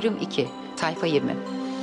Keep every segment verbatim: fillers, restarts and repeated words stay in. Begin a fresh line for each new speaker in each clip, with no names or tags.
Bölüm iki, sayfa yirmi.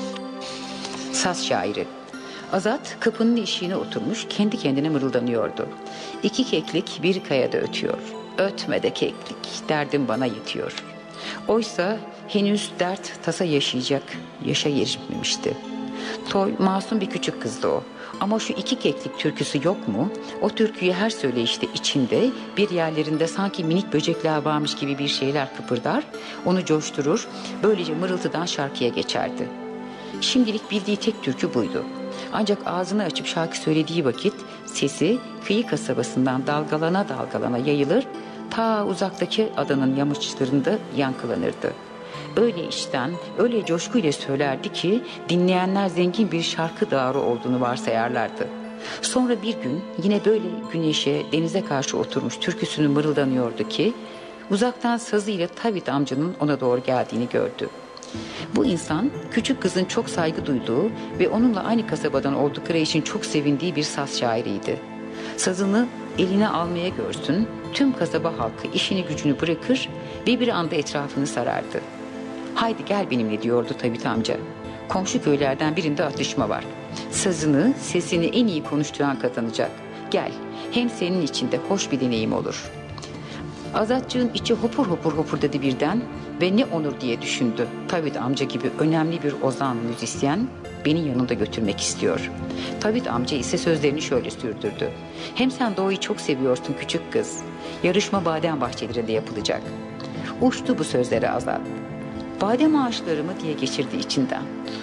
Saz şairi. Azat kapının eşiğine oturmuş kendi kendine mırıldanıyordu. İki keklik bir kayada ötüyor. Ötme de keklik, derdim bana yetiyor. Oysa henüz dert tasa yaşayacak yaşa erişmemişti. Toy masum bir küçük kızdı o. Ama şu iki keklik türküsü yok mu? O türküyü her söyleyişte içinde bir yerlerinde sanki minik böcekler varmış gibi bir şeyler kıpırdar, onu coşturur, böylece mırıltıdan şarkıya geçerdi. Şimdilik bildiği tek türkü buydu. Ancak ağzını açıp şarkı söylediği vakit sesi kıyı kasabasından dalgalana dalgalana yayılır, ta uzaktaki adanın yamaçlarında yankılanırdı. Öyle içten, öyle coşkuyla söylerdi ki dinleyenler zengin bir şarkı dağarı olduğunu varsayarlardı. Sonra bir gün yine böyle güneşe, denize karşı oturmuş türküsünü mırıldanıyordu ki uzaktan sazıyla Tavit amcanın ona doğru geldiğini gördü. Bu insan küçük kızın çok saygı duyduğu ve onunla aynı kasabadan oldukları için çok sevindiği bir saz şairiydi. Sazını eline almaya görsün, tüm kasaba halkı işini gücünü bırakır ve bir anda etrafını sarardı. Haydi gel benimle diyordu Tavit amca. Komşu köylerden birinde atışma var. Sazını, sesini en iyi konuşturan kazanacak. Gel, hem senin için de hoş bir deneyim olur. Azatçığın içi hopur hopur hopur dedi birden ve ne onur diye düşündü. Tavit amca gibi önemli bir ozan müzisyen beni yanında götürmek istiyor. Tavit amca ise sözlerini şöyle sürdürdü. Hem sen doğayı çok seviyorsun küçük kız. Yarışma badem bahçelerinde yapılacak. Uçtu bu sözlere Azat. Badem ağaçları mı diye geçirdi içinden.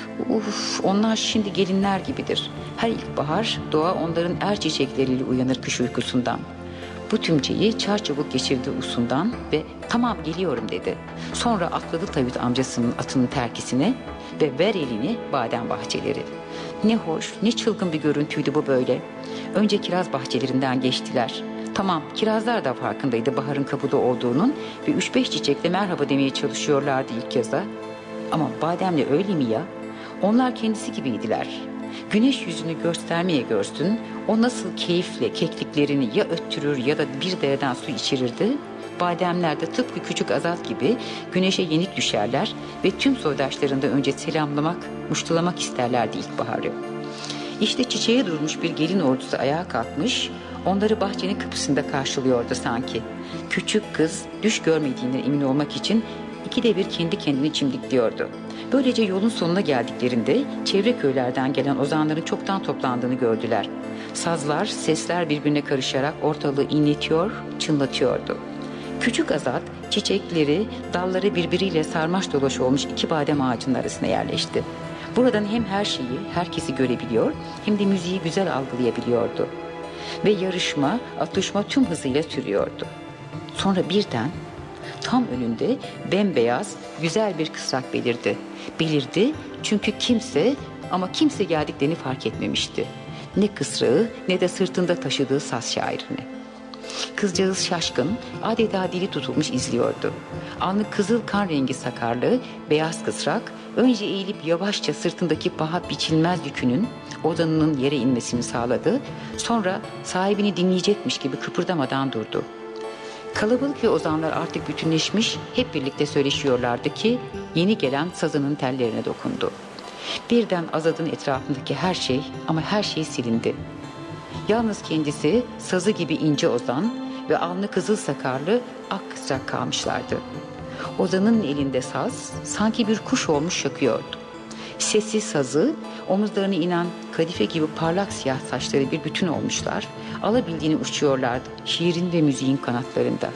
Uf, onlar şimdi gelinler gibidir. Her ilkbahar doğa onların er çiçekleriyle uyanır kış uykusundan. Bu tümceyi çarçabuk geçirdi usundan ve tamam geliyorum dedi. Sonra atladı Tavit amcasının atının terkisine ve ver elini badem bahçeleri. Ne hoş, ne çılgın bir görüntüydü bu böyle. Önce kiraz bahçelerinden geçtiler. Tamam, kirazlar da farkındaydı baharın kapıda olduğunun ve üç beş çiçekle merhaba demeye çalışıyorlardı ilk yaza. Ama bademle öyle mi ya? Onlar kendisi gibiydiler. Güneş yüzünü göstermeye görsün, o nasıl keyifle kekliklerini ya öttürür ya da bir dereden su içirirdi. Bademler de tıpkı küçük Azat gibi güneşe yenik düşerler ve tüm soydaşlarını da önce selamlamak, muştulamak isterlerdi ilkbaharı. İşte çiçeğe durmuş bir gelin ordusu ayağa kalkmış, onları bahçenin kapısında karşılıyordu sanki. Küçük kız düş görmediğinden emin olmak için ikide bir kendi kendini çimdikliyordu. Böylece yolun sonuna geldiklerinde çevre köylerden gelen ozanların çoktan toplandığını gördüler. Sazlar, sesler birbirine karışarak ortalığı inletiyor, çınlatıyordu. Küçük Azat çiçekleri, dalları birbiriyle sarmaş dolaş olmuş iki badem ağacının arasına yerleşti. Buradan hem her şeyi, herkesi görebiliyor hem de müziği güzel algılayabiliyordu. Ve yarışma, atışma tüm hızıyla sürüyordu. Sonra birden tam önünde bembeyaz, güzel bir kısrak belirdi. Belirdi çünkü kimse ama kimse geldiklerini fark etmemişti. Ne kısrağı ne de sırtında taşıdığı saz şairini. Kızcağız şaşkın, adeta dili tutulmuş izliyordu. Alnı kızıl kan rengi sakarlı, beyaz kısrak önce eğilip yavaşça sırtındaki paha biçilmez yükünün odanının yere inmesini sağladı. Sonra sahibini dinleyecekmiş gibi kıpırdamadan durdu. Kalabalık ve ozanlar artık bütünleşmiş, hep birlikte söyleşiyorlardı ki yeni gelen sazının tellerine dokundu. Birden Azat'ın etrafındaki her şey ama her şey silindi. Yalnız kendisi sazı gibi ince ozan ve alnı kızıl sakarlı ak kısrak kalmışlardı. Ozanın elinde saz sanki bir kuş olmuş şakıyordu. Sesi sazı, omuzlarına inen kadife gibi parlak siyah saçları bir bütün olmuşlar, alabildiğini uçuyorlardı şiirin ve müziğin kanatlarında.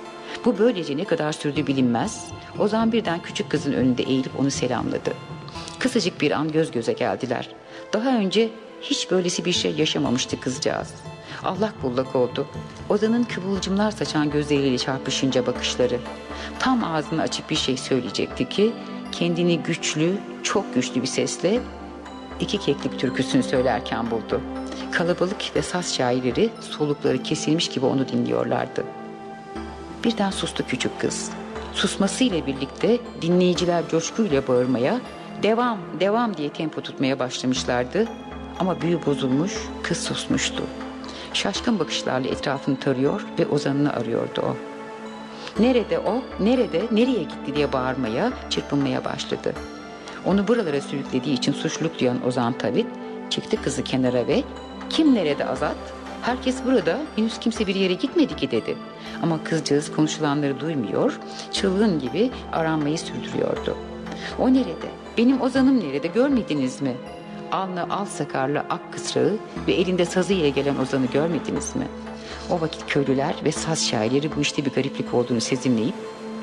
Bu böylece ne kadar sürdü bilinmez, Ozan birden küçük kızın önünde eğilip onu selamladı. Kısacık bir an göz göze geldiler. Daha önce hiç böylesi bir şey yaşamamıştı kızcağız. Allak bullak oldu. Ozan'ın kıvılcımlar saçan gözleriyle çarpışınca bakışları. Tam ağzını açıp bir şey söyleyecekti ki kendini güçlü, çok güçlü bir sesle iki keklik türküsünü söylerken buldu. Kalabalık ve saz şairleri solukları kesilmiş gibi onu dinliyorlardı. Birden sustu küçük kız. Susmasıyla birlikte dinleyiciler coşkuyla bağırmaya, devam, devam diye tempo tutmaya başlamışlardı. Ama büyü bozulmuş, kız susmuştu. Şaşkın bakışlarla etrafını tarıyor ve ozanını arıyordu o. Nerede o, nerede, nereye gitti diye bağırmaya, çırpınmaya başladı. Onu buralara sürüklediği için suçluluk duyan Ozan Tavit çekti kızı kenara ve "Kim nerede Azat? Herkes burada, henüz kimse bir yere gitmedi ki" dedi. Ama kızcağız konuşulanları duymuyor, çılgın gibi aranmayı sürdürüyordu. "O nerede? Benim Ozan'ım nerede, görmediniz mi? Alnı al sakarlı ak kısrağı ve elinde sazı ile gelen Ozan'ı görmediniz mi?" O vakit köylüler ve saz şairleri bu işte bir gariplik olduğunu sezinleyip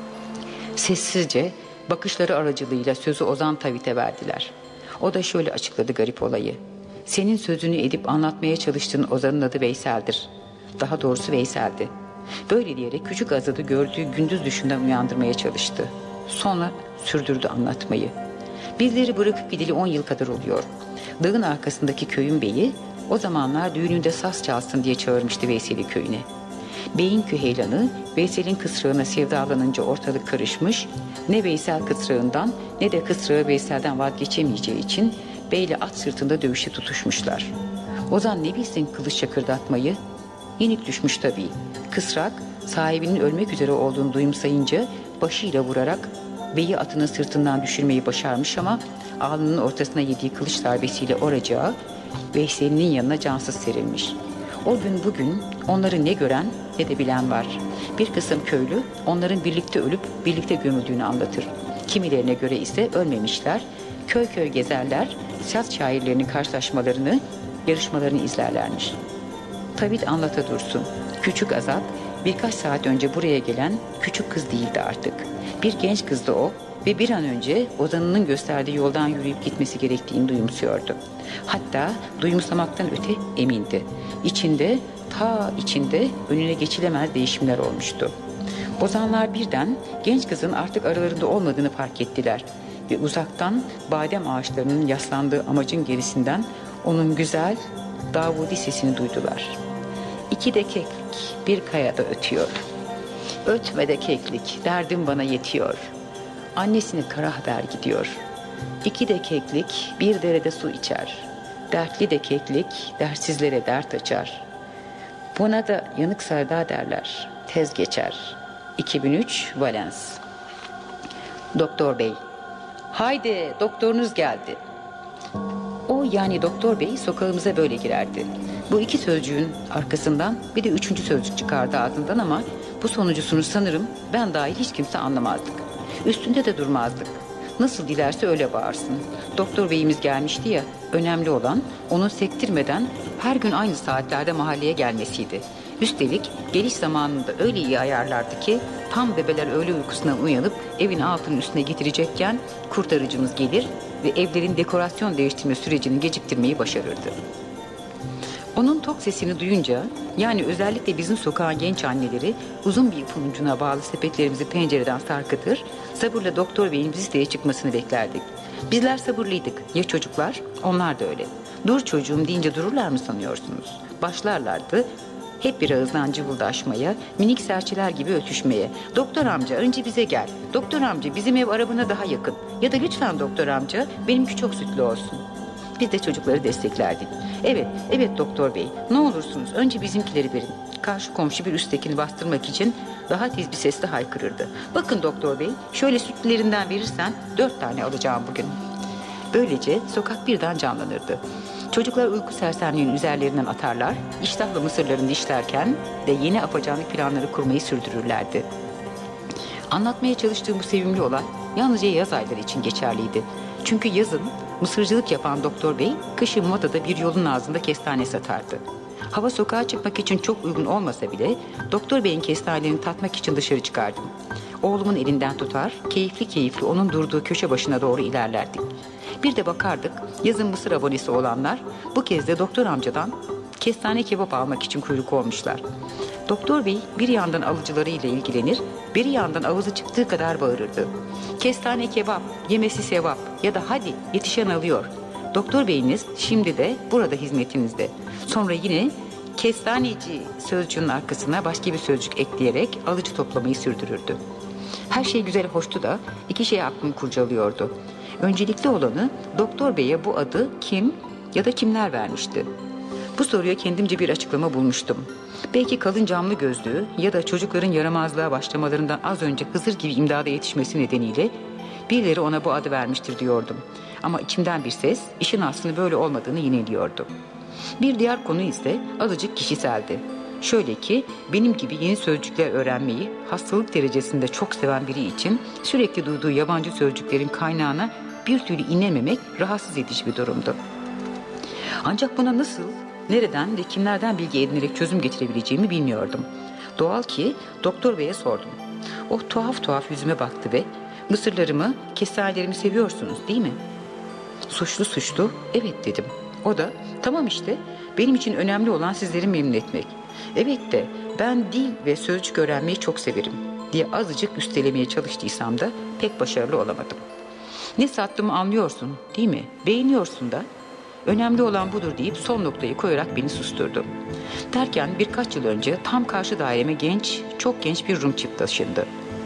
sessizce bakışları aracılığıyla sözü Ozan Tavit'e verdiler. O da şöyle açıkladı garip olayı: "Senin sözünü edip anlatmaya çalıştığın Ozan'ın adı Veysel'dir. Daha doğrusu Veysel'di." Böyle diyerek küçük Azat'ı gördüğü gündüz düşünden uyandırmaya çalıştı. Sonra sürdürdü anlatmayı. "Bizleri bırakıp gideli on yıl kadar oluyor. Dağın arkasındaki köyün beyi o zamanlar düğününde saz çalsın diye çağırmıştı Veysel'i köyüne. Beyin küheylanı Veysel'in kısrağına sevdalanınca ortalık karışmış, ne Veysel kısrağından ne de kısrağı Veysel'den vazgeçemeyeceği için beyle at sırtında dövüşe tutuşmuşlar. Ozan ne bilsin kılıç çakırdatmayı? Yenik düşmüş tabii. Kısrak sahibinin ölmek üzere olduğunu duyumsayınca başıyla vurarak beyi atının sırtından düşürmeyi başarmış ama alnının ortasına yediği kılıç darbesiyle oracağı Veysel'in yanına cansız serilmiş. O gün bugün onları ne gören ne de bilen var. Bir kısım köylü onların birlikte ölüp birlikte gömüldüğünü anlatır. Kimilerine göre ise ölmemişler. Köy köy gezerler, saz şairlerinin karşılaşmalarını, yarışmalarını izlerlermiş. Tavit anlata dursun. Küçük Azat birkaç saat önce buraya gelen küçük kız değildi artık. Bir genç kızdı o ve bir an önce Ozan'ının gösterdiği yoldan yürüyüp gitmesi gerektiğini duyumsuyordu. Hatta duyumsamaktan öte emindi. İçinde, ta içinde önüne geçilemez değişimler olmuştu. Ozanlar birden genç kızın artık aralarında olmadığını fark ettiler ve uzaktan badem ağaçlarının yaslandığı amacın gerisinden onun güzel Davudi sesini duydular. "İki de keklik bir kayada ötüyor. Ötme de keklik, derdim bana yetiyor. Annesine kara haber gidiyor. İki de keklik bir derede su içer. Dertli de keklik dertsizlere dert açar. Buna da yanık sarda derler. Tez geçer." iki bin üç Valens. Doktor Bey: "Haydi, doktorunuz geldi." O, yani doktor bey, sokağımıza böyle girerdi. Bu iki sözcüğün arkasından bir de üçüncü sözcük çıkardı ağzından ama bu sonuncusunu sanırım ben dahil hiç kimse anlamazdık. Üstünde de durmazdık. Nasıl dilerse öyle bağırsın. Doktor beyimiz gelmişti ya, önemli olan onun sektirmeden her gün aynı saatlerde mahalleye gelmesiydi. Üstelik geliş zamanında öyle iyi ayarlardı ki tam bebeler öğle uykusundan uyanıp evin altının üstüne getirecekken kurtarıcımız gelir ve evlerin dekorasyon değiştirme sürecini geciktirmeyi başarırdı. Onun tok sesini duyunca, yani özellikle bizim sokağın genç anneleri uzun bir ipin ucuna bağlı sepetlerimizi pencereden sarkıtır, sabırla doktor beyin viziteye çıkmasını beklerdik. Bizler sabırlıydık. Ya çocuklar? Onlar da öyle. "Dur çocuğum" deyince dururlar mı sanıyorsunuz? Başlarlardı hep bir ağızdan cıvıldaşmaya, minik serçeler gibi ötüşmeye. "Doktor amca önce bize gel. Doktor amca bizim ev arabana daha yakın. Ya da lütfen doktor amca benimki çok sütlü olsun." Biz de çocukları desteklerdik. "Evet, evet doktor bey, ne olursunuz önce bizimkileri verin." Karşı komşu bir üsttekini bastırmak için daha tiz bir sesle haykırırdı. "Bakın doktor bey, şöyle sütlülerinden verirsen dört tane alacağım bugün." Böylece sokak birden canlanırdı. Çocuklar uyku sersemliğinin üzerlerinden atarlar, iştahla mısırlarını dişlerken de yeni apacanlık planları kurmayı sürdürürlerdi. Anlatmaya çalıştığım bu sevimli olay yalnızca yaz ayları için geçerliydi. Çünkü yazın mısırcılık yapan doktor bey kışın Moda'da bir yolun ağzında kestane satardı. Hava sokağa çıkmak için çok uygun olmasa bile doktor beyin kestanelerini tatmak için dışarı çıkardım. Oğlumun elinden tutar, keyifli keyifli onun durduğu köşe başına doğru ilerlerdik. Bir de bakardık, yazın mısır abonesi olanlar bu kez de doktor amcadan kestane kebap almak için kuyruk olmuşlar. Doktor bey bir yandan alıcılarıyla ilgilenir, bir yandan avuzu çıktığı kadar bağırırdı. "Kestane kebap, yemesi sevap ya da hadi yetişen alıyor." Doktor beyiniz şimdi de burada hizmetinizde. Sonra yine kestaneci sözcüğünün arkasına başka bir sözcük ekleyerek alıcı toplamayı sürdürürdü. Her şey güzel hoştu da iki şey aklımı kurcalıyordu. Öncelikli olanı doktor beye bu adı kim ya da kimler vermişti? Bu soruya kendimce bir açıklama bulmuştum. Belki kalın camlı gözlüğü ya da çocukların yaramazlığa başlamalarından az önce Hızır gibi imdada yetişmesi nedeniyle birileri ona bu adı vermiştir diyordum. Ama içimden bir ses işin aslında böyle olmadığını yineliyordu. Bir diğer konu ise azıcık kişiseldi. Şöyle ki benim gibi yeni sözcükler öğrenmeyi hastalık derecesinde çok seven biri için sürekli duyduğu yabancı sözcüklerin kaynağına bir türlü inememek rahatsız edici bir durumdu. Ancak buna nasıl, nereden ve kimlerden bilgi edinerek çözüm getirebileceğimi bilmiyordum. Doğal ki doktor beye sordum. O tuhaf tuhaf yüzüme baktı ve mısırlarımı, kestanelerimi seviyorsunuz değil mi? Suçlu suçlu evet dedim. O da tamam işte benim için önemli olan sizleri memnun etmek. Evet de ben dil ve sözcük öğrenmeyi çok severim diye azıcık üstelemeye çalıştıysam da pek başarılı olamadım. Ne sattığımı anlıyorsun değil mi? Beğeniyorsun da. Önemli olan budur deyip son noktayı koyarak beni susturdu. Derken birkaç yıl önce tam karşı daireme genç, çok genç bir Rum çift taşındı.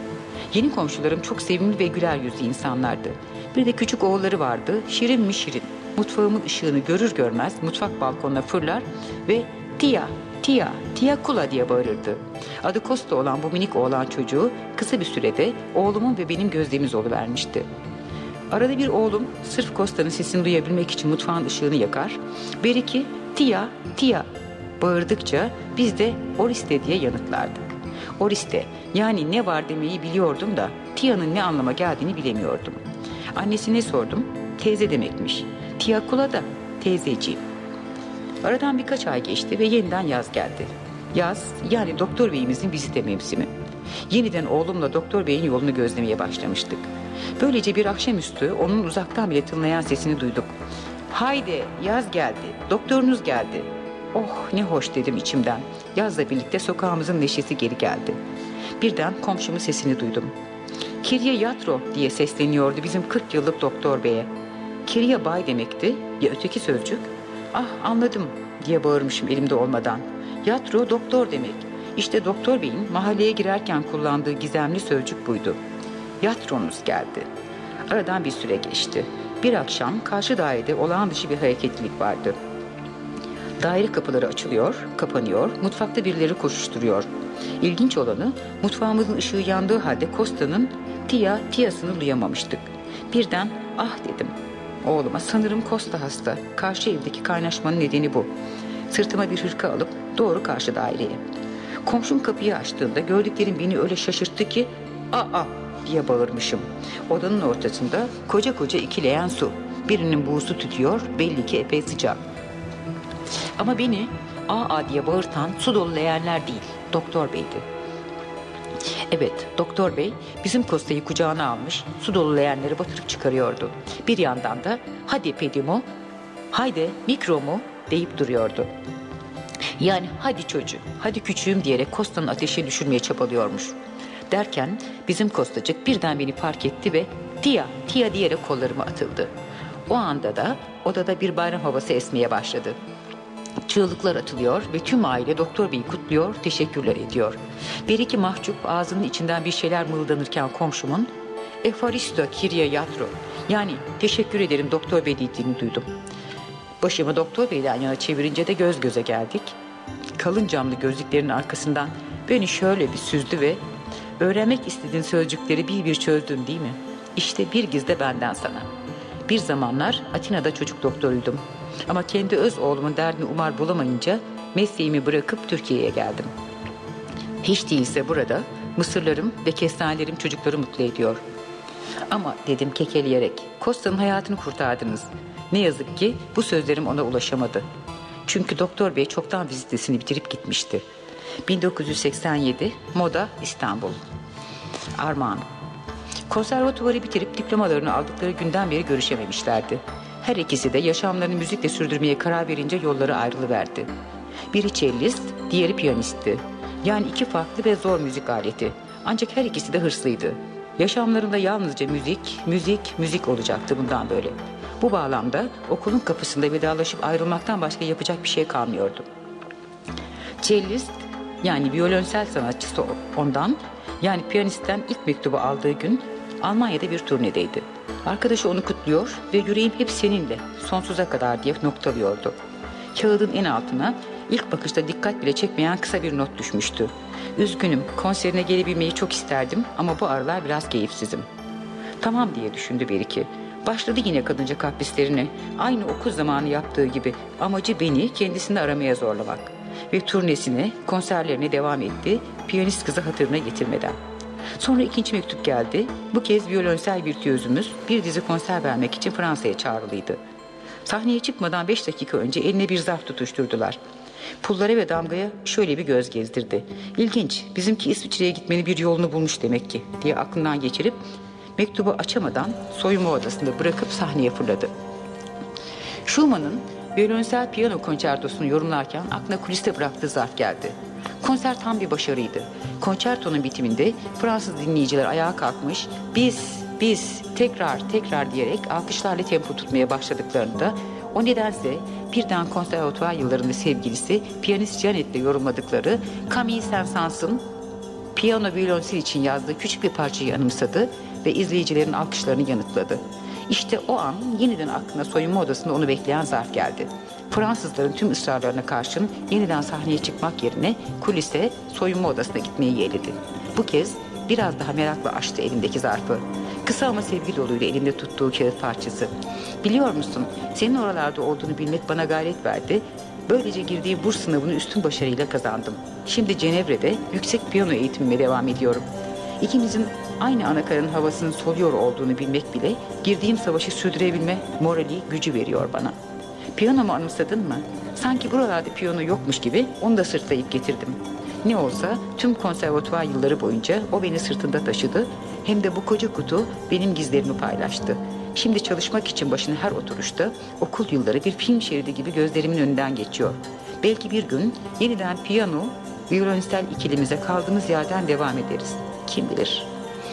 Yeni komşularım çok sevimli ve güler yüzlü insanlardı. Bir de küçük oğulları vardı, şirin mi şirin. Mutfağımın ışığını görür görmez mutfak balkonuna fırlar ve Tia, Tia, Tia Kula diye bağırırdı. Adı Costa olan bu minik oğlan çocuğu kısa bir sürede oğlumun ve benim gözlemimiz oluvermişti. Arada bir oğlum sırf Costa'nın sesini duyabilmek için mutfağın ışığını yakar. Bir iki Tia, Tia bağırdıkça biz de Oriste diye yanıtlardık. Oriste yani ne var demeyi biliyordum da Tia'nın ne anlama geldiğini bilemiyordum. Annesine sordum. Teyze demekmiş. Tia Kula da teyzeciğim. Aradan birkaç ay geçti ve yeniden yaz geldi. Yaz yani doktor beyimizin vizite mevsimi. Yeniden oğlumla doktor beyin yolunu gözlemeye başlamıştık. Böylece bir akşamüstü onun uzaktan bile tınlayan sesini duyduk. Haydi yaz geldi, doktorunuz geldi. Oh ne hoş dedim içimden. Yazla birlikte sokağımızın neşesi geri geldi. Birden komşumun sesini duydum. Kirye Yatro diye sesleniyordu bizim kırk yıllık doktor beye. Kirye bay demekti ya öteki sözcük. Ah anladım diye bağırmışım elimde olmadan. Yatro doktor demek. İşte doktor beyin mahalleye girerken kullandığı gizemli sözcük buydu. Yatronuz geldi. Aradan bir süre geçti. Bir akşam karşı dairede olağan dışı bir hareketlilik vardı. Daire kapıları açılıyor, kapanıyor, mutfakta birileri koşuşturuyor. İlginç olanı mutfağımızın ışığı yandığı halde Costa'nın Tia, Tia'sını duyamamıştık. Birden ah dedim. Oğluma sanırım Costa hasta. Karşı evdeki kaynaşmanın nedeni bu. Sırtıma bir hırka alıp doğru karşı daireye. Komşum kapıyı açtığında gördüklerim beni öyle şaşırttı ki aa diye bağırmışım. Odanın ortasında koca koca iki leğen su. Birinin buğusu tütüyor, belli ki epey sıcak. Ama beni aa diye bağırtan su dolu leğenler değil, doktor beydi. Evet, doktor bey bizim Costa'yı kucağına almış, su dolu leğenleri batırıp çıkarıyordu. Bir yandan da hadi pedimo, haydi mikromu deyip duruyordu. Yani hadi çocuğum, hadi küçüğüm diyerek Costa'nın ateşini düşürmeye çabalıyormuş. Derken bizim Kostacık birden beni fark etti ve Tia, Tia diyerek kollarıma atıldı. O anda da odada bir bayram havası esmeye başladı. Çığlıklar atılıyor ve tüm aile doktor beyi kutluyor, teşekkürler ediyor. Bir iki mahcup ağzının içinden bir şeyler mırıldanırken komşumun Efaristo Kirye Yatro yani teşekkür ederim doktor bey dediğini duydum. Başımı doktor beyden yana çevirince de göz göze geldik. Kalın camlı gözlüklerin arkasından beni şöyle bir süzdü ve öğrenmek istediğin sözcükleri bir bir çözdün değil mi? İşte bir giz de benden sana. Bir zamanlar Atina'da çocuk doktoruydum. Ama kendi öz oğlumun derdini umar bulamayınca mesleğimi bırakıp Türkiye'ye geldim. Hiç değilse burada mısırlarım ve kestanelerim çocukları mutlu ediyor. Ama dedim kekeleyerek, Costa'nın hayatını kurtardınız. Ne yazık ki bu sözlerim ona ulaşamadı. Çünkü doktor bey çoktan vizitesini bitirip gitmişti. bin dokuz yüz seksen yedi Moda İstanbul. Armağan. Konservatuvarı bitirip diplomalarını aldıkları günden beri görüşememişlerdi. Her ikisi de yaşamlarını müzikle sürdürmeye karar verince yolları ayrılıverdi. Biri cellist, diğeri piyanistti. Yani iki farklı ve zor müzik aleti. Ancak her ikisi de hırslıydı. Yaşamlarında yalnızca müzik, müzik, müzik olacaktı bundan böyle. Bu bağlamda okulun kapısında vedalaşıp ayrılmaktan başka yapacak bir şey kalmıyordu. Cellist, yani violonsel sanatçısı ondan, yani piyanistten ilk mektubu aldığı gün Almanya'da bir turnedeydi. Arkadaşı onu kutluyor ve yüreğim hep seninle sonsuza kadar diye noktalıyordu. Kağıdın en altına ilk bakışta dikkat bile çekmeyen kısa bir not düşmüştü. Üzgünüm, konserine gelebilmeyi çok isterdim ama bu aralar biraz keyifsizim. Tamam diye düşündü Beriki. Başladı yine kadınca kaprislerine. Aynı okul zamanı yaptığı gibi amacı beni kendisini aramaya zorlamak. Ve turnesine, konserlerine devam etti, piyanist kızı hatırına getirmeden. Sonra ikinci mektup geldi. Bu kez violonsel virtüözümüz bir dizi konser vermek için Fransa'ya çağrılıydı. Sahneye çıkmadan beş dakika önce eline bir zarf tutuşturdular. Pullara ve damgaya şöyle bir göz gezdirdi. İlginç, bizimki İsviçre'ye gitmenin bir yolunu bulmuş demek ki diye aklından geçirip mektubu açamadan soyunma odasında bırakıp sahneye fırladı. Schumann'ın violonsel piyano konçertosunu yorumlarken aklına kuliste bıraktığı zarf geldi. Konser tam bir başarıydı. Konçertonun bitiminde Fransız dinleyiciler ayağa kalkmış, biz, biz, tekrar, tekrar diyerek alkışlarla tempo tutmaya başladıklarında o nedense birden konservatuvar yıllarında sevgilisi piyanist Janet'le yorumladıkları Camille Saint-Saëns'ın piyano violonsel için yazdığı küçük bir parçayı anımsadı ve izleyicilerin alkışlarını yanıtladı. İşte o an yeniden aklına soyunma odasında onu bekleyen zarf geldi. Fransızların tüm ısrarlarına karşın yeniden sahneye çıkmak yerine kulise, soyunma odasına gitmeyi yeğledi. Bu kez biraz daha merakla açtı elindeki zarfı. Kısa ama sevgi doluydu elinde tuttuğu kağıt parçası. Biliyor musun, senin oralarda olduğunu bilmek bana gayret verdi. Böylece girdiğim burs sınavını üstün başarıyla kazandım. Şimdi Cenevre'de yüksek piyano eğitimime devam ediyorum. İkimizin aynı anakarın havasını soluyor olduğunu bilmek bile girdiğim savaşı sürdürebilme morali, gücü veriyor bana. Piyanomu anımsadın mı? Sanki buralarda piyano yokmuş gibi onu da sırtlayıp getirdim. Ne olsa tüm konservatuvar yılları boyunca o beni sırtında taşıdı. Hem de bu koca kutu benim gizlerimi paylaştı. Şimdi çalışmak için başına her oturuşta okul yılları bir film şeridi gibi gözlerimin önünden geçiyor. Belki bir gün yeniden piyano, violonsel ikilimize kaldığımız yerden devam ederiz. Kim bilir?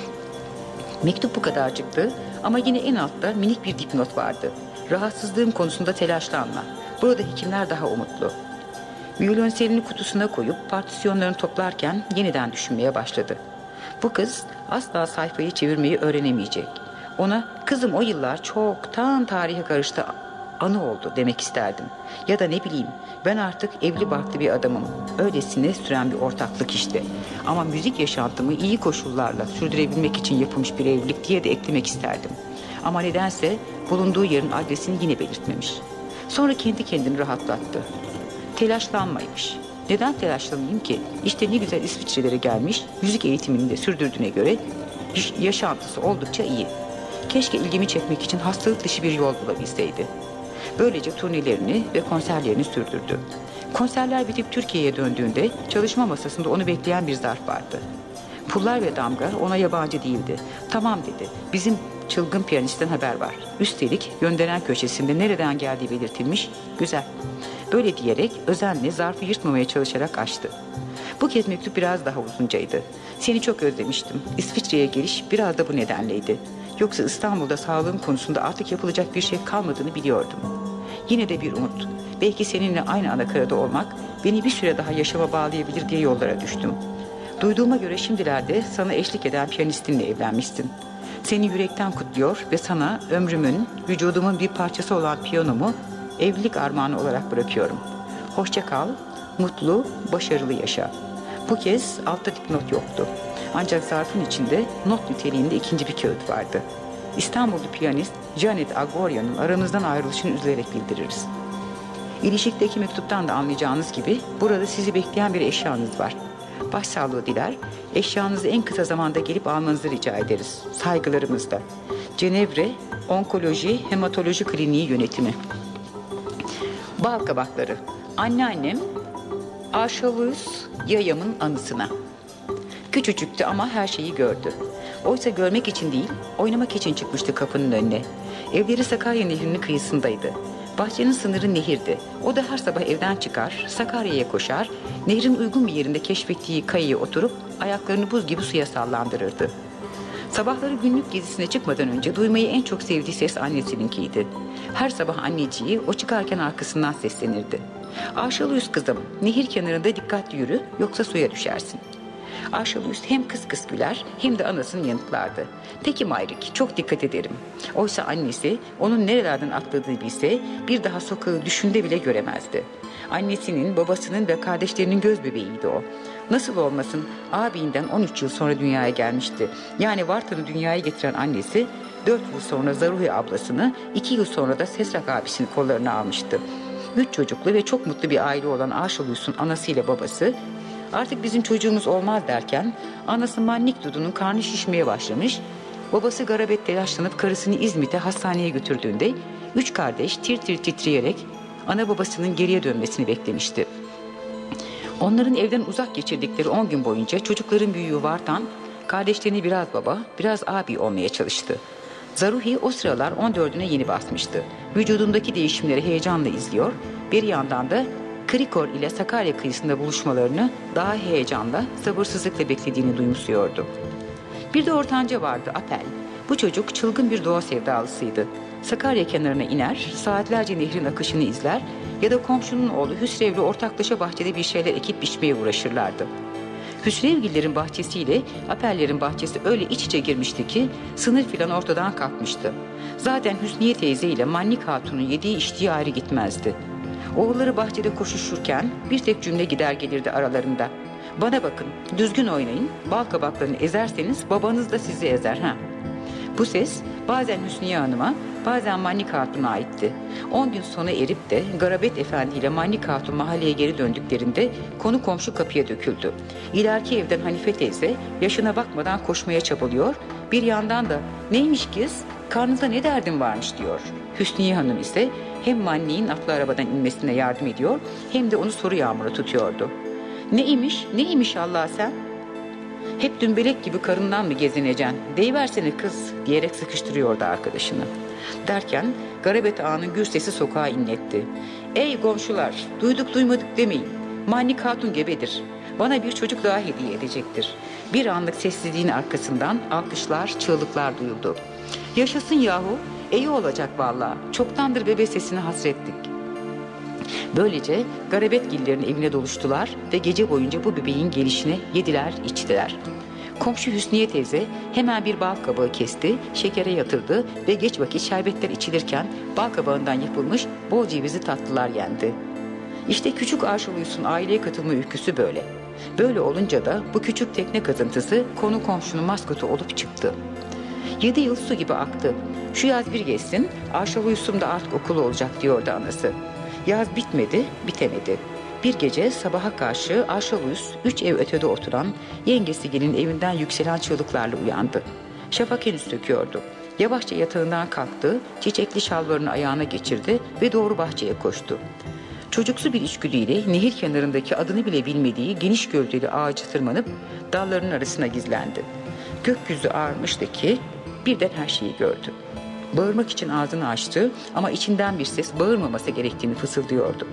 Mektup bu kadar çıktı ama yine en altta minik bir dipnot vardı. Rahatsızlığım konusunda telaşlanma. Burada hekimler daha umutlu. Violonselini kutusuna koyup partisyonlarını toplarken yeniden düşünmeye başladı. Bu kız asla sayfayı çevirmeyi öğrenemeyecek. Ona kızım o yıllar çoktan tarihe karıştı anı oldu demek isterdim. Ya da ne bileyim ben artık evli barklı bir adamım. Öylesine süren bir ortaklık işte. Ama müzik yaşantımı iyi koşullarla sürdürebilmek için yapılmış bir evlilik diye de eklemek isterdim. Ama nedense bulunduğu yerin adresini yine belirtmemiş. Sonra kendi kendini rahatlattı. Telaşlanmaymış. Neden telaşlanayım ki? İşte ne güzel İsviçrelere gelmiş, müzik eğitimini de sürdürdüğüne göre yaşantısı oldukça iyi. Keşke ilgimi çekmek için hastalık dışı bir yol bulabilseydi. Böylece turnelerini ve konserlerini sürdürdü. Konserler bitip Türkiye'ye döndüğünde çalışma masasında onu bekleyen bir zarf vardı. Pullar ve damga ona yabancı değildi. Tamam dedi, bizim çılgın piyanistten haber var. Üstelik gönderen köşesinde nereden geldiği belirtilmiş, güzel. Böyle diyerek özenle zarfı yırtmamaya çalışarak açtı. Bu kez mektup biraz daha uzuncaydı. Seni çok özlemiştim. İsviçre'ye geliş biraz da bu nedenleydi. Yoksa İstanbul'da sağlığım konusunda artık yapılacak bir şey kalmadığını biliyordum. Yine de bir umut. Belki seninle aynı anakarada olmak beni bir süre daha yaşama bağlayabilir diye yollara düştüm. Duyduğuma göre şimdilerde sana eşlik eden piyanistinle evlenmişsin. Seni yürekten kutluyor ve sana ömrümün, vücudumun bir parçası olan piyanomu evlilik armağanı olarak bırakıyorum. Hoşça kal, mutlu, başarılı yaşa. Bu kez altta dipnot yoktu. Ancak zarfın içinde not niteliğinde ikinci bir kağıt vardı. İstanbullu piyanist Janet Agorya'nın aramızdan ayrılışını üzülerek bildiririz. İlişikteki mektuptan da anlayacağınız gibi burada sizi bekleyen bir eşyanız var. Başsağlığı diler, eşyanızı en kısa zamanda gelip almanızı rica ederiz. Saygılarımızla. Cenevre Onkoloji Hematoloji Kliniği Yönetimi. Bal kabakları. Anneannem Aşalus Yayam'ın anısına. Küçücüktü ama her şeyi gördü. Oysa görmek için değil, oynamak için çıkmıştı kapının önüne. Evleri Sakarya Nehri'nin kıyısındaydı. Bahçenin sınırı nehirdi. O da her sabah evden çıkar, Sakarya'ya koşar, nehrin uygun bir yerinde keşfettiği kayaya oturup ayaklarını buz gibi suya sallandırırdı. Sabahları günlük gezisine çıkmadan önce duymayı en çok sevdiği ses annesininkiydi. Her sabah anneciği o çıkarken arkasından seslenirdi. Aşalıyız kızım, nehir kenarında dikkatli yürü yoksa suya düşersin. Arşaluyus hem kıs kıs güler hem de anasını yanıtlardı. Peki Mayrik, çok dikkat ederim. Oysa annesi onun nerelerden atladığını bilse bir daha sokağı düşünde bile göremezdi. Annesinin, babasının ve kardeşlerinin göz bebeğiydi o. Nasıl olmasın, ağabeyinden on üç yıl sonra dünyaya gelmişti. Yani Vartan'ı dünyaya getiren annesi dört yıl sonra Zaruhi ablasını, iki yıl sonra da Sesrak abisini kollarına almıştı. Üç çocuklu ve çok mutlu bir aile olan Arşaluyus'un anasıyla babası artık bizim çocuğumuz olmaz derken anası Mannik Dudu'nun karnı şişmeye başlamış, babası garabet telaşlanıp karısını İzmit'e hastaneye götürdüğünde üç kardeş tir tir titreyerek ana babasının geriye dönmesini beklemişti. Onların evden uzak geçirdikleri on gün boyunca çocukların büyüğü Vartan kardeşlerini biraz baba, biraz abi olmaya çalıştı. Zaruhi o sıralar on dördüne yeni basmıştı. Vücudundaki değişimleri heyecanla izliyor, bir yandan da Krikor ile Sakarya kıyısında buluşmalarını daha heyecanla, sabırsızlıkla beklediğini duymuşuyordu. Bir de ortanca vardı, Apel. Bu çocuk çılgın bir doğa sevdalısıydı. Sakarya kenarına iner, saatlerce nehrin akışını izler ya da komşunun oğlu Hüsrev'le ortaklaşa bahçede bir şeyler ekip biçmeye uğraşırlardı. Hüsrevgillerin bahçesiyle Apellerin bahçesi öyle iç içe girmişti ki sınır filan ortadan kalkmıştı. Zaten Hüsniye teyze ile Mannik Hatun'un yediği içtiği ayrı gitmezdi. Oğulları bahçede koşuşurken bir tek cümle gider gelirdi aralarında. Bana bakın, düzgün oynayın, bal kabaklarını ezerseniz babanız da sizi ezer ha. Bu ses bazen Hüsniye Hanım'a, bazen Mannik Hatun'a aitti. On gün sona erip de Garabet Efendi ile Mannik Hatun mahalleye geri döndüklerinde konu komşu kapıya döküldü. İleriki evden Hanife teyze yaşına bakmadan koşmaya çabalıyor, bir yandan da neymiş kız, karnında ne derdin varmış diyor. Hüsniye Hanım ise hem Mannik'in atlı arabadan inmesine yardım ediyor hem de onu soru yağmuru tutuyordu. Neymiş, neymiş Allah sen? Hep dümbelek gibi karından mı gezineceksin? Deyiversene kız diyerek sıkıştırıyordu arkadaşını. Derken Garabet Ağa'nın gür sesi sokağa inletti. Ey komşular, duyduk duymadık demeyin. Mannik Hatun gebedir. Bana bir çocuk daha hediye edecektir. Bir anlık sessizliğin arkasından alkışlar, çığlıklar duyuldu. Yaşasın yahu, iyi olacak vallahi. Çoktandır bebe sesine hasrettik. Böylece Garabetgillerin evine doluştular ve gece boyunca bu bebeğin gelişine yediler, içtiler. Komşu Hüsniye teyze hemen bir bal kabağı kesti, şekere yatırdı ve geç vakit şerbetler içilirken bal kabağından yapılmış bol cevizli tatlılar yendi. İşte küçük Arşaluyus'un aileye katılma öyküsü böyle. Böyle olunca da bu küçük tekne kazıntısı konu komşunun maskotu olup çıktı. Yedi yıl su gibi aktı. Şu yaz bir geçsin, Arşaluyus'um da artık okulu olacak diyordu anası. Yaz bitmedi, bitemedi. Bir gece sabaha karşı Arşaluyus üç ev ötede oturan yengesi gelin evinden yükselen çığlıklarla uyandı. Şafak henüz söküyordu. Yavaşça yatağından kalktı, çiçekli şalvarını ayağına geçirdi ve doğru bahçeye koştu. Çocuksu bir içgüdüyle nehir kenarındaki adını bile bilmediği geniş gövdeli ağacı tırmanıp dallarının arasına gizlendi. Gökyüzü ağarmıştı ki birden her şeyi gördü. Bağırmak için ağzını açtı ama içinden bir ses bağırmaması gerektiğini fısıldıyordu.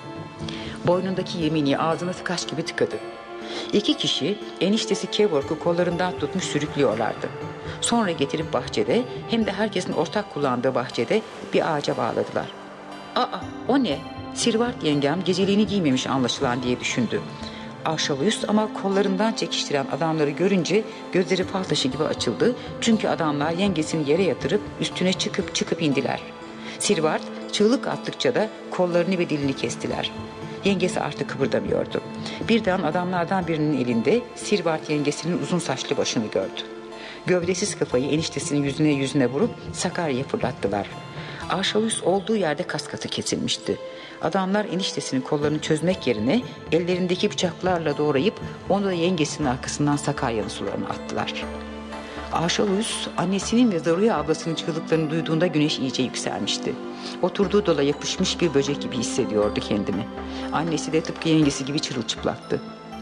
Boynundaki yemini ağzına tıkaç gibi tıkadı. İki kişi eniştesi Kevork'u kollarından tutmuş sürüklüyorlardı. Sonra getirip bahçede hem de herkesin ortak kullandığı bahçede bir ağaca bağladılar. Aa, o ne? Sirvart yengem geceliğini giymemiş anlaşılan diye düşündü. Arşaluyus ama kollarından çekiştiren adamları görünce gözleri fal taşı gibi açıldı. Çünkü adamlar yengesini yere yatırıp üstüne çıkıp çıkıp indiler. Sirvart çığlık attıkça da kollarını ve dilini kestiler. Yengesi artık kıpırdamıyordu. Birden adamlardan birinin elinde Sirvart yengesinin uzun saçlı başını gördü. Gövdesiz kafayı eniştesinin yüzüne yüzüne vurup Sakarya'ya fırlattılar. Arşaluyus olduğu yerde kas katı kesilmişti. Adamlar eniştesinin kollarını çözmek yerine ellerindeki bıçaklarla doğrayıp onu da yengesinin arkasından Sakarya'nın sularına attılar. Arşaluyus annesinin ve Zaruhi ablasının çığlıklarını duyduğunda güneş iyice yükselmişti. Oturduğu dala yapışmış bir böcek gibi hissediyordu kendini. Annesi de tıpkı yengesi gibi çırılçıplaktı.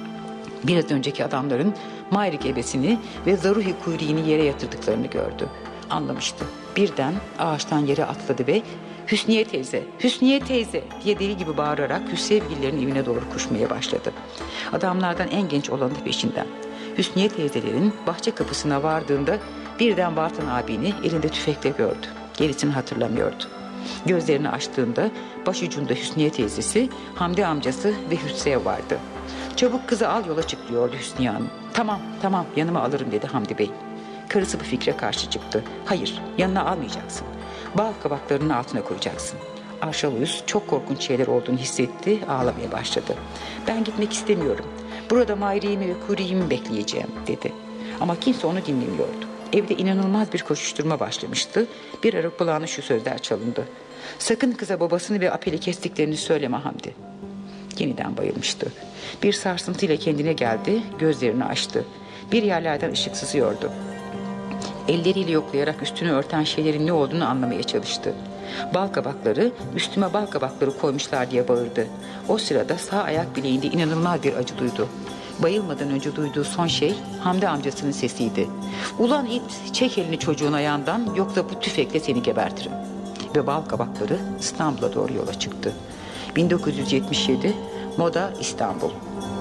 Biraz önceki adamların Mayrik ebesini ve Zaruhi kuyruğunu yere yatırdıklarını gördü. Anlamıştı. Birden ağaçtan yere atladı ve Hüsniye teyze, Hüsniye teyze diye deli gibi bağırarak Hüsrevgillerin evine doğru koşmaya başladı. Adamlardan en genç olanı peşinden. Hüsniye teyzelerin bahçe kapısına vardığında birden Vartan abini elinde tüfekle gördü. Gerisini hatırlamıyordu. Gözlerini açtığında başucunda Hüsniye teyzesi, Hamdi amcası ve Hüsrev vardı. Çabuk kızı al yola çık diyordu Hüsniye Hanım. Tamam tamam yanıma alırım dedi Hamdi Bey. Karısı bu fikre karşı çıktı. Hayır yanına almayacaksın. Bal kabaklarının altına koyacaksın. Arşaluyuz çok korkunç şeyler olduğunu hissetti, ağlamaya başladı. Ben gitmek istemiyorum. Burada Mahiri'mi ve Kuri'mi bekleyeceğim dedi. Ama kimse onu dinlemiyordu. Evde inanılmaz bir koşuşturma başlamıştı. Bir ara kulağına şu sözler çalındı. Sakın kıza babasını ve Apel'i kestiklerini söyleme Hamdi. Yeniden bayılmıştı. Bir sarsıntıyla kendine geldi, gözlerini açtı. Bir yerlerden ışık sızıyordu. Elleriyle yoklayarak üstünü örten şeylerin ne olduğunu anlamaya çalıştı. Bal kabakları, üstüme bal kabakları koymuşlar diye bağırdı. O sırada sağ ayak bileğinde inanılmaz bir acı duydu. Bayılmadan önce duyduğu son şey Hamdi amcasının sesiydi. Ulan it, çek elini çocuğun ayağından, yoksa bu tüfekle seni gebertirim. Ve bal kabakları İstanbul'a doğru yola çıktı. bin dokuz yüz yetmiş yedi Moda İstanbul.